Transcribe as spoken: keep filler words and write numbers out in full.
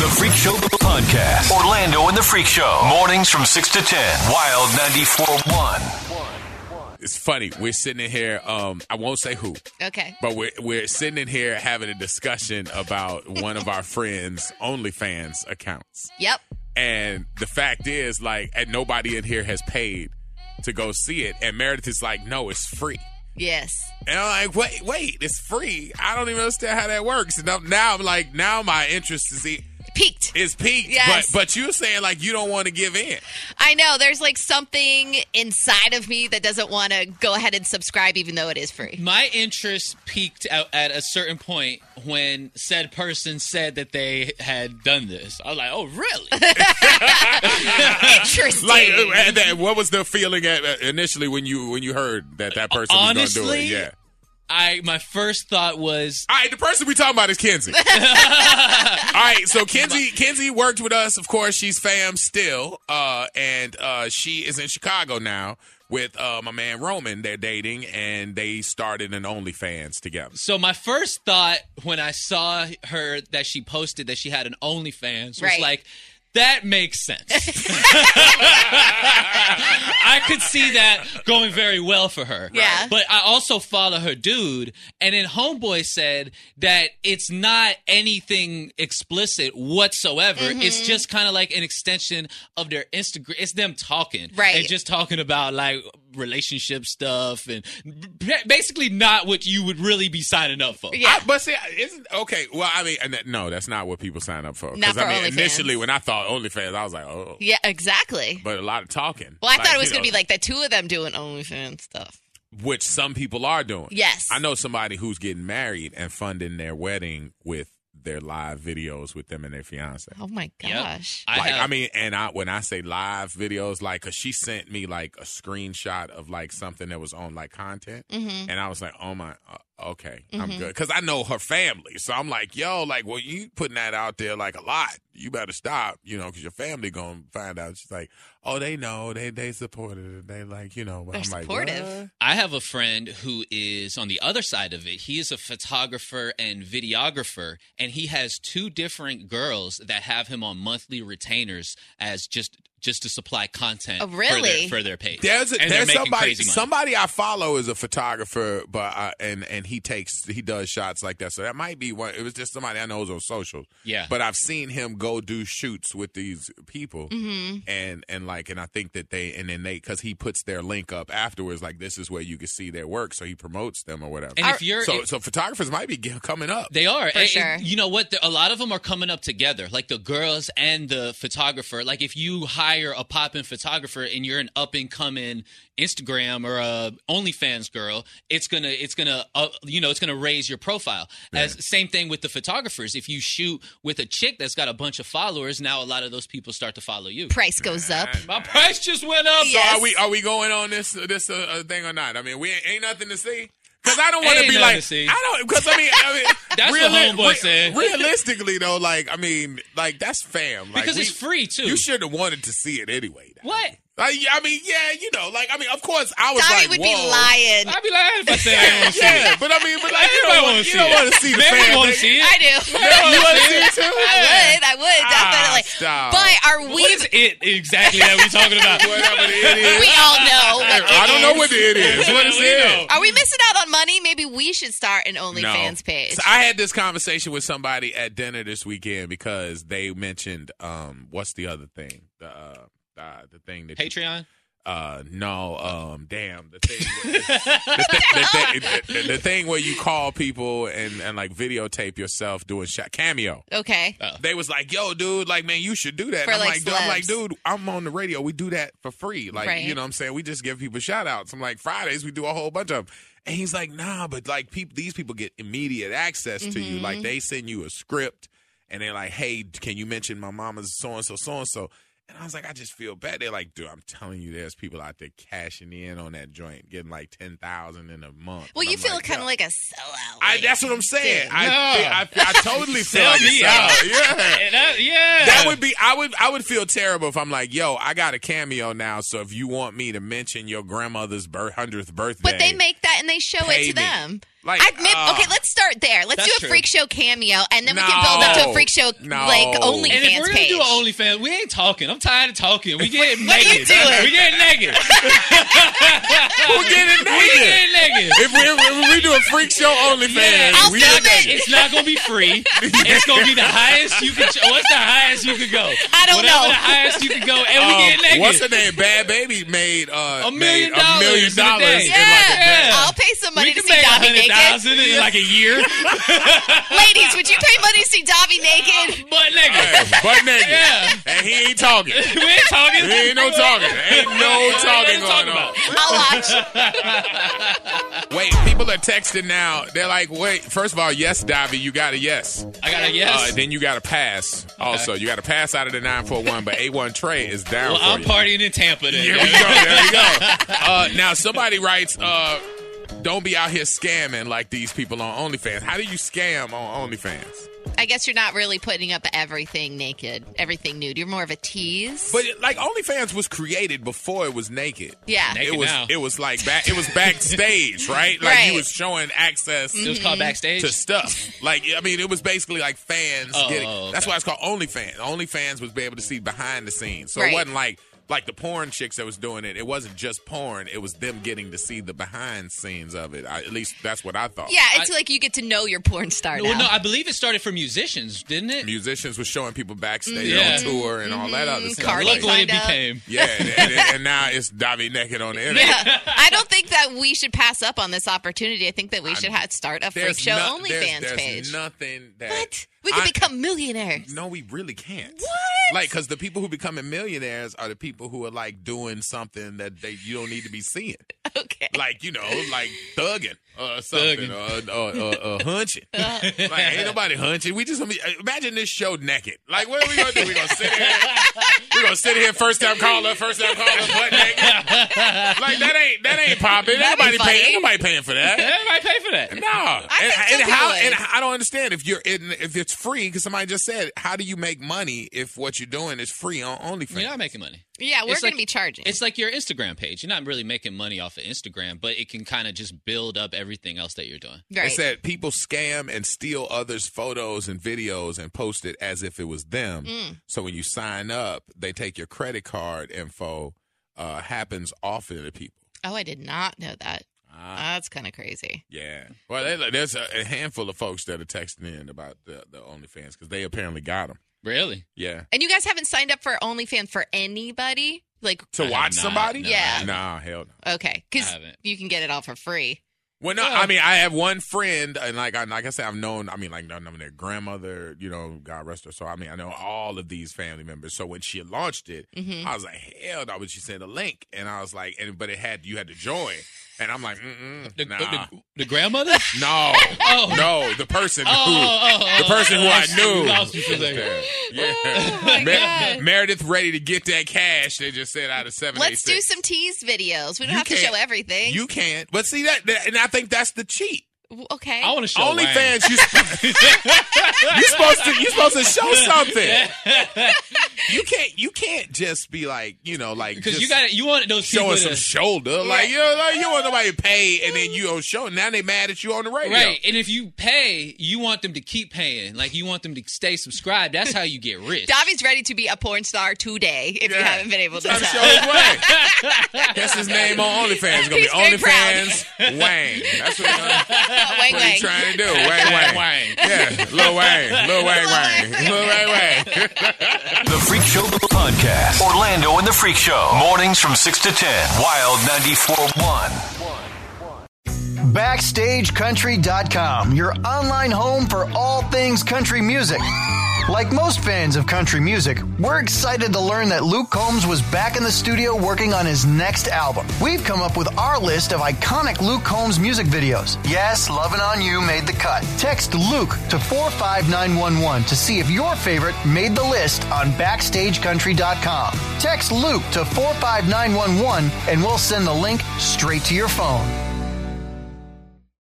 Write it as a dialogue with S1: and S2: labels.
S1: Freak Show Podcast. Orlando and the Freak Show. Mornings from six to ten. Wild ninety-four point one.
S2: It's funny. We're sitting in here. Um, I won't say who.
S3: Okay.
S2: But we're we're sitting in here having a discussion about one of our friends' OnlyFans accounts.
S3: Yep.
S2: And the fact is, like, and nobody in here has paid to go see it. And Meredith is like, no, it's free.
S3: Yes.
S2: And I'm like, wait, wait, it's free. I don't even understand how that works. And now I'm like, now my interest is
S3: peaked.
S2: Is peaked.
S3: Yes.
S2: But but you're saying like you don't want to give in.
S3: I know. There's like something inside of me that doesn't want to go ahead and subscribe even though it is free.
S4: My interest peaked out at a certain point when said person said that they had done this. I was like, oh, really?
S3: Interesting.
S2: Like, uh, that, what was the feeling at, uh, initially when you when you heard that that person
S4: Honestly,
S2: was going to do it? Yeah.
S4: I my first thought was,
S2: all right, the person we talking about is Kenzie. All right, so Kenzie Kenzie worked with us. Of course, she's fam still, uh, and uh, she is in Chicago now with uh, my man Roman. They're dating, and they started an OnlyFans together.
S4: So my first thought when I saw her that she posted that she had an OnlyFans was
S3: right.
S4: like, that makes sense. I could see that going very well for her.
S3: Yeah.
S4: But I also follow her dude, and then Homeboy said that it's not anything explicit whatsoever.
S3: Mm-hmm.
S4: It's just kind of like an extension of their Instagram. It's them talking.
S3: Right.
S4: And just talking about, like, relationship stuff and basically not what you would really be signing up for.
S3: Yeah.
S2: I, but see, isn't okay. Well, I mean, no, that's not what people sign up for.
S3: Not for
S2: I mean,
S3: OnlyFans.
S2: initially when I thought OnlyFans, I was like, oh,
S3: Yeah, exactly.
S2: but a lot of talking.
S3: Well, I
S2: Like,
S3: thought it was
S2: you
S3: going to
S2: know,
S3: be like the two of them doing OnlyFans stuff.
S2: which some people are doing.
S3: Yes.
S2: I know somebody who's getting married and funding their wedding with their live videos with them and their fiance.
S3: Oh, my
S4: Yep.
S3: gosh.
S4: I
S2: Like,
S4: have,
S2: I mean, and I when I say live videos, like, cause she sent me like a screenshot of like something that was on like content,
S3: Mm-hmm.
S2: and I was like, oh my, uh, okay, I'm good, cause I know her family, so I'm like, yo, like, well, you putting that out there like a lot, you better stop, you know, cause your family gonna find out. She's like, oh, they know, they they supported it, they like, you know, but
S3: They're
S2: I'm like,
S3: supportive.
S2: what?
S4: I have a friend who is on the other side of it. He is a photographer and videographer, and he has two different girls that have him on monthly retainers as just just to supply content
S3: Oh,
S4: for,
S3: really?
S4: their, for their page.
S2: There's a,
S4: and they're
S2: there's
S4: making
S2: somebody
S4: crazy money.
S2: somebody I follow is a photographer, but uh, and and he takes he does shots like that. So that might be one. It was just somebody I know is on social.
S4: Yeah.
S2: But I've seen him go do shoots with these people,
S3: Mm-hmm.
S2: and and like and I think that they and then they because he puts their link up afterwards, like this is where you can see their work, so he promotes them or whatever.
S4: And if you're
S2: so
S4: if-
S2: so photographers might be g- coming up.
S4: They are.
S3: For
S4: And-
S3: sure.
S4: and you know what? A lot of them are coming up together, like the girls and the photographer. Like if you hire a pop-in photographer and you're an up-and-coming Instagram or a OnlyFans girl, it's gonna, it's gonna, uh, you know, it's gonna raise your profile. As same thing with the photographers. If you shoot with a chick that's got a bunch of followers, now a lot of those people start to follow you.
S3: Price goes up.
S4: My price just went up.
S2: So
S3: Yes.
S2: are we are we going on this this uh, uh, thing or not? I mean, we ain't, ain't nothing to see. Because I don't want to
S4: Ain't
S2: be
S4: nothing
S2: like
S4: to see.
S2: I don't. Because I mean, I mean
S4: That's what Homeboy said.
S2: Realistically, though, like I mean, like that's fam. Like,
S4: Because
S2: we-
S4: it's free too.
S2: You should have wanted to see it anyway. Though.
S4: What?
S2: Like, I mean, yeah, you know, like I mean, of course, I was
S3: Tommy
S2: like,
S3: would
S2: whoa.
S3: be lying.
S4: I'd be lying if I said I didn't want to see
S2: Yeah,
S4: it.
S2: but I mean, but like you
S4: Everybody
S2: don't,
S4: wanna
S2: want, you
S4: see
S2: don't
S4: it.
S2: want to see the
S4: Man,
S2: fam.
S4: you want to
S2: thing.
S4: see it?
S3: I do.
S2: You want to see it too?
S3: I would. I would, definitely.
S2: stop.
S3: But are we...
S4: What is it exactly that we're talking about?
S2: Whatever the it is.
S3: We all know what it
S2: I don't know
S3: is.
S2: what the it is. What is
S4: We
S2: it?
S4: know.
S3: Are we missing out on money? Maybe we should start an OnlyFans page.
S2: So I had this conversation with somebody at dinner this weekend because they mentioned um, what's the other thing? The uh, uh, the thing that you-
S4: Patreon?
S2: uh, no, um, damn the thing, the, the, the, the, the, the thing where you call people and, and like videotape yourself doing shot Cameo.
S3: Okay.
S2: They was like, "Yo, dude, like, man, you should do that."
S3: For,
S2: And I'm
S3: like,
S2: like, dude, I'm like,
S3: celebs.
S2: dude, I'm on the radio. We do that for free. Like,
S3: Right.
S2: you know what I'm saying? We just give people shout outs. I'm like, Fridays, we do a whole bunch of them. And he's like, nah, but like, people, these people get immediate access to you. Like, they send you a script and they're like, hey, can you mention my mama's so and so, so and so? And I was like, I just feel bad. They're like, dude, I'm telling you, there's people out there cashing in on that joint, getting like ten thousand in a month.
S3: Well,
S2: And
S3: you
S2: I'm
S3: feel
S2: like,
S3: kind
S2: yo.
S3: of like a sellout.
S2: I,
S3: like,
S2: that's what I'm saying.
S3: thing.
S2: I,
S4: Yeah.
S2: I, I totally feel
S4: Sell
S2: like
S4: me
S2: a
S4: out.
S2: sellout. Yeah.
S4: And that- yeah.
S2: That's I would be. I would. I would feel terrible if I'm like, yo, I got a cameo now. So if you want me to mention your grandmother's birth, hundredth birthday,
S3: But they make that and they show
S2: pay
S3: it to
S2: me.
S3: them.
S2: Like,
S3: I, maybe,
S2: uh,
S3: okay, let's start there. Let's
S4: That's
S3: do a
S4: true.
S3: freak show cameo, and then we
S2: No.
S3: can build up to a freak show
S2: No.
S3: like
S4: And if
S3: OnlyFans
S4: we're gonna
S3: page.
S4: do an OnlyFans, we ain't talking. I'm tired of talking. We getting
S3: What are you
S4: naked.
S3: doing?
S4: We getting naked.
S2: We're getting
S4: We
S2: naked.
S4: getting naked.
S2: If we, if we do a freak show OnlyFans,
S4: Yeah,
S3: I'll
S2: we
S3: film
S2: get
S3: it.
S2: naked.
S4: It's not gonna be free. It's gonna be the highest you can. What's the highest you could go?
S3: I don't
S4: Whatever
S3: know.
S4: the highest you could go, and we
S2: Um,
S4: get naked.
S2: what's her name? Bad Baby made uh,
S4: A million
S2: made a million
S4: dollars in a
S2: dollars
S4: day.
S2: in
S3: Yeah,
S2: like a day.
S4: Yeah.
S3: I'll pay some money
S4: we
S3: to
S4: can
S3: see
S4: make a
S3: Dobby
S4: hundred
S3: naked.
S4: thousand in like a year.
S3: Ladies, would you pay money to see Dobby naked?
S4: Butt naked.
S2: Hey, butt naked.
S4: Yeah.
S2: And he ain't talking.
S4: We ain't talking.
S2: There ain't no talking. Ain't no talking
S4: Talk
S2: going on.
S4: about.
S3: I'll watch.
S2: Wait, people are texting now. They're like, wait, first of all, yes, Dobby, you got a yes.
S4: I got a yes.
S2: Uh, then you got to pass. Also, you got to pass out of the nine four one, but A one Trey is down
S4: well,
S2: for
S4: I'm
S2: you.
S4: partying in Tampa then.
S2: Here we go. There we go. Uh, now, somebody writes, uh, don't be out here scamming like these people on OnlyFans. How do you scam on OnlyFans?
S3: I guess you're not really putting up everything naked, everything nude. You're more of a tease.
S2: But it, like OnlyFans was created before it was naked.
S3: yeah.
S4: Naked
S2: It was
S4: now.
S2: it was like back it was backstage, right? Like
S3: Right.
S2: you was showing access
S4: It was called backstage.
S2: to stuff. Like I mean, it was basically like fans
S4: Oh,
S2: getting.
S4: okay.
S2: That's why it's called OnlyFans. OnlyFans was be able to see behind the scenes, so
S3: Right.
S2: it wasn't like like the porn chicks that was doing it. It wasn't just porn. It was them getting to see the behind scenes of it. I, at least that's what I thought.
S3: Yeah, it's like you get to know your porn star now.
S4: Well, no, I believe it started for musicians, didn't it?
S2: Musicians was showing people backstage
S4: Yeah.
S2: on tour and all that other stuff.
S3: Cardi
S2: Like,
S4: Look what it
S3: Signed up.
S4: became.
S2: yeah, and, and, and now it's Dobby naked on the internet.
S3: Yeah. I don't think that we should pass up on this opportunity. I think that we should ha- start a freak
S2: There's
S3: show
S2: no-
S3: OnlyFans
S2: there's, there's
S3: page.
S2: nothing that
S3: What? We could
S2: I-
S3: become millionaires.
S2: No, we really can't.
S3: What?
S2: Like, because the people who becoming millionaires are the people who are like doing something that they you don't need to be seeing.
S3: Okay.
S2: Like, you know, like thugging or something, or, or, or, or hunching. Like, ain't nobody hunching. We just imagine this show naked. Like, what are we gonna do? We gonna sit here? We gonna sit here? First time caller, first time caller, butt naked. Like that ain't that ain't popping. Ain't
S3: That'd be
S2: nobody paying.
S3: funny.
S2: Ain't nobody paying for that.
S4: Everybody pay for that.
S2: No,
S3: I
S2: and,
S3: think some
S2: and how?
S3: people would.
S2: And I don't understand if you're in, if it's free because somebody just said, how do you make money if what you're doing is free on OnlyFans?
S4: You're not making money.
S3: Yeah, we're
S4: It's
S3: going
S4: like-
S3: to be charging.
S4: It's like your Instagram page. You're not really making money off of Instagram, but it can kind of just build up everything else that you're doing.
S3: right.
S2: They said people scam and steal others' photos and videos and post it as if it was them.
S3: Mm.
S2: So when you sign up, they take your credit card info. Uh, happens often to people.
S3: Oh, I did not know that.
S2: Ah.
S3: That's kind of crazy.
S2: Yeah. Well, they, there's a, a handful of folks that are texting in about the, the OnlyFans because they apparently got them.
S4: Really?
S2: Yeah.
S3: And you guys haven't signed up for OnlyFans for anybody? Like,
S2: To
S4: I have
S2: watch
S4: not,
S2: somebody?
S4: no.
S3: Yeah.
S2: Nah, hell no.
S3: okay, because
S4: I haven't.
S3: you can get it all for free.
S2: Well, no, I mean, I have one friend, and like I, like I said, I've known, I mean, like, I know their grandmother, you know, God rest her. So, I mean, I know all of these family members. So, when she launched it,
S3: Mm-hmm.
S2: I was like, hell no, but she sent a link, and I was like, and but it had, you had to join. And I'm like, mm-mm,
S4: The,
S2: nah.
S4: the, the grandmother?
S2: No,
S4: Oh.
S2: no, the person who,
S4: Oh, oh, oh,
S2: the person who I knew.
S4: Lost you for a second.
S2: Yeah.
S3: Oh, my
S2: Mer-
S3: God.
S2: Meredith ready to get that cash. They just said out of seven.
S3: Let's do some tease videos. We don't
S2: You
S3: have to
S2: can't-
S3: show everything.
S2: You can't. But see that, that- and I think that's the cheat.
S3: okay.
S4: I want to show Wayne.
S2: OnlyFans, you you supposed to you supposed to show something. You can't you can't just be like you know like
S4: Because
S2: just
S4: you got you want those people
S2: showing
S4: to,
S2: some shoulder like you know, like you want nobody to pay and then you don't show. Now they mad at you on the radio.
S4: right. And if you pay, you want them to keep paying. Like you want them to stay subscribed. That's how you get rich.
S3: Dobby's ready to be a porn star today if you
S2: Yeah.
S3: haven't been able to
S2: Trying to
S3: tell.
S2: show his way. That's his name on OnlyFans. It's gonna
S3: He's
S2: be
S3: very proud.
S2: OnlyFans Wang. That's what, uh,
S3: Wang
S2: what he's
S3: Wang.
S2: trying to do. Wang Wang.
S4: Wang.
S2: Yeah, Lil Wang, Lil Wang Wang, Lil Wang Wang.
S1: The Freak Show Podcast. Orlando and the Freak Show. Mornings from six to ten. Wild ninety-four point one.
S5: Backstage Country dot com, your online home for all things country music. Like most fans of country music, we're excited to learn that Luke Combs was back in the studio working on his next album. We've come up with our list of iconic Luke Combs music videos. Yes, Lovin' On You made the cut. Text Luke to four five nine one one to see if your favorite made the list on Backstage Country dot com. Text Luke to four five nine one one and we'll send the link straight to your phone.